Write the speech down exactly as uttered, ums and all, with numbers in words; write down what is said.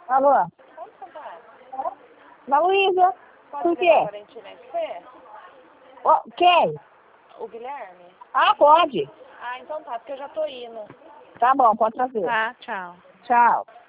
Alô? Onde você tá? Na Luísa. Pode Por quê? levar a Valentina em pé? Ó, quem? O Guilherme? Ah, pode. Ah, então tá, porque eu já tô indo. Tá bom, pode trazer. Tá, tchau. Tchau.